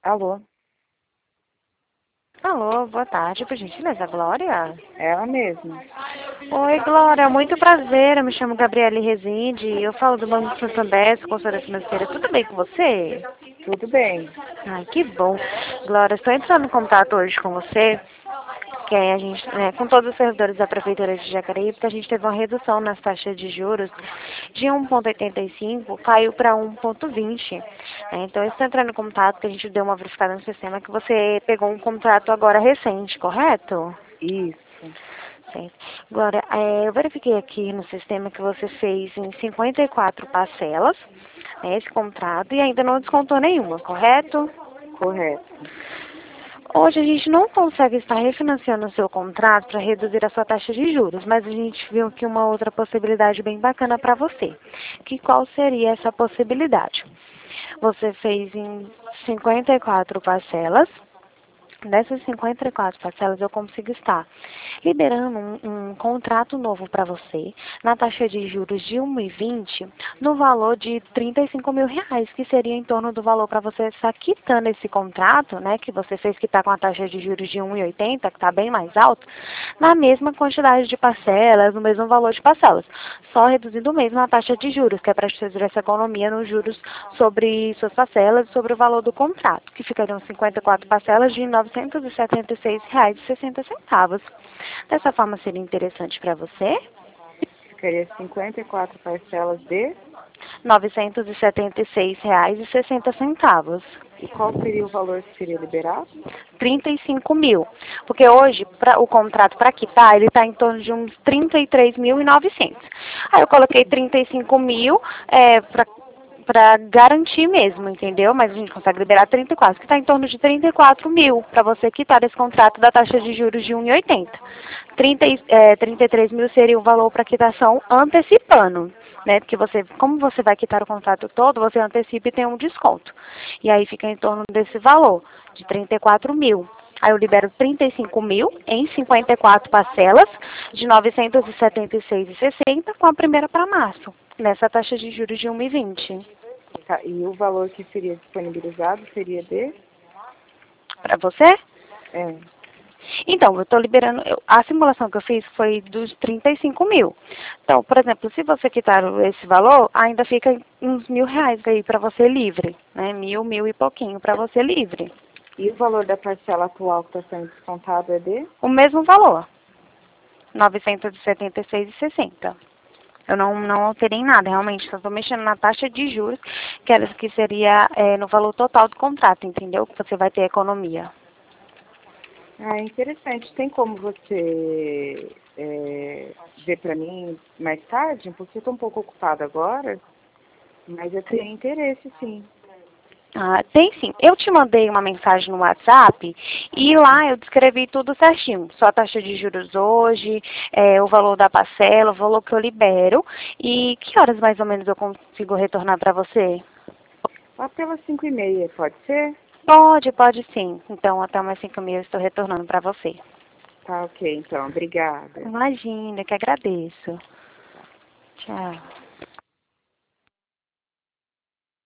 Alô, Alô, boa tarde, por gentileza, Glória? ela mesma. Oi, Glória, muito prazer, eu me chamo Gabriele Rezende, eu falo do Banco Santander, consultora financeira, tudo bem com você? Tudo bem? Ai, que bom. Glória, estou entrando em contato hoje com você, que a gente, com todos os servidores da Prefeitura de Jacareí, porque a gente teve uma redução nas taxas de juros de 1,85, caiu para 1,20. Então, eu estou entrando em contato, porque a gente deu uma verificada no sistema, que você pegou um contrato agora recente, correto? Isso. Certo. Glória, eu verifiquei aqui no sistema que você fez em 54 parcelas, esse contrato, e ainda não descontou nenhuma, correto? Correto. Hoje a gente não consegue estar refinanciando o seu contrato para reduzir a sua taxa de juros, mas a gente viu aqui uma outra possibilidade bem bacana para você. Que qual seria essa possibilidade? Você fez em 54 parcelas. Nessas 54 parcelas eu consigo estar liberando um contrato novo para você, na taxa de juros de 1,20, no valor de R$ 35.000, que seria em torno do valor para você estar quitando esse contrato, né, que você fez que está com a taxa de juros de 1,80, que está bem mais alto, na mesma quantidade de parcelas, no mesmo valor de parcelas, só reduzindo mesmo a taxa de juros, que é para fazer essa economia nos juros sobre suas parcelas, sobre o valor do contrato, que ficariam 54 parcelas de R$ 976,60. Dessa forma seria interessante para você? Ficaria 54 parcelas de... R$ 976,60. E qual seria o valor que seria liberado? 35.000. Porque hoje, o contrato para quitar, ele está em torno de uns 33.900. Aí eu coloquei 35.000 para garantir mesmo, entendeu? Mas a gente consegue liberar 34, que está em torno de 34.000 para você quitar esse contrato da taxa de juros de 1,80. 33.000 seria o valor para quitação antecipando, né? Porque você, como você vai quitar o contrato todo, você antecipa e tem um desconto. E aí fica em torno desse valor, de 34.000. Aí eu libero 35.000 em 54 parcelas de R$ 976,60 com a primeira para março, nessa taxa de juros de 1,20. Tá, e o valor que seria disponibilizado seria de... Para você? É. Então, eu estou liberando, a simulação que eu fiz foi dos 35.000. Então, por exemplo, se você quitar esse valor, ainda fica uns R$ 1.000 aí para você livre, né? 1.000 e pouquinho para você livre. E o valor da parcela atual que está sendo descontado é de... O mesmo valor, R$ 976,60. Eu não alterei nada, realmente, só estou mexendo na taxa de juros, que seria no valor total do contrato, entendeu? Que você vai ter economia. Ah, interessante. Tem como você ver para mim mais tarde? Porque eu estou um pouco ocupada agora, mas eu tenho interesse, sim. Ah, tem sim. Eu te mandei uma mensagem no WhatsApp e lá eu descrevi tudo certinho. Só a taxa de juros hoje, o valor da parcela, o valor que eu libero. E que horas mais ou menos eu consigo retornar para você? Lá pelas 5h30, pode ser? Pode sim. Então até umas 5h30 eu estou retornando para você. Tá, ok, então. Obrigada. Imagina, que agradeço. Tchau.